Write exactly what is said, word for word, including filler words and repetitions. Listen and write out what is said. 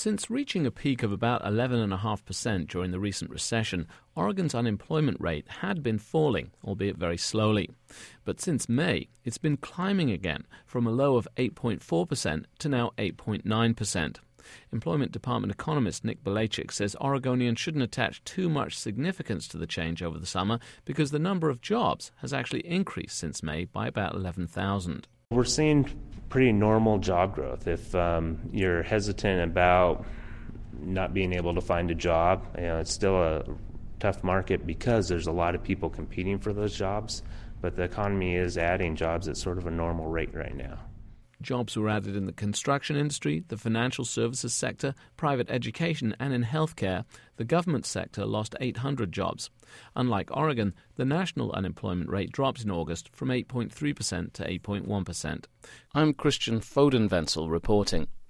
Since reaching a peak of about eleven point five percent during the recent recession, Oregon's unemployment rate had been falling, albeit very slowly. But since May, it's been climbing again, from a low of eight point four percent to now eight point nine percent. Employment Department economist Nick Balachik says Oregonians shouldn't attach too much significance to the change over the summer because the number of jobs has actually increased since May by about eleven thousand. We're seeing pretty normal job growth. If um, you're hesitant about not being able to find a job, you know, it's still a tough market because there's a lot of people competing for those jobs, but the economy is adding jobs at sort of a normal rate right now. Jobs were added in the construction industry, the financial services sector, private education, and in healthcare. The government sector lost eight hundred jobs. Unlike Oregon, the national unemployment rate dropped in August from eight point three percent to eight point one percent. I'm Christian Fodenwenzel reporting.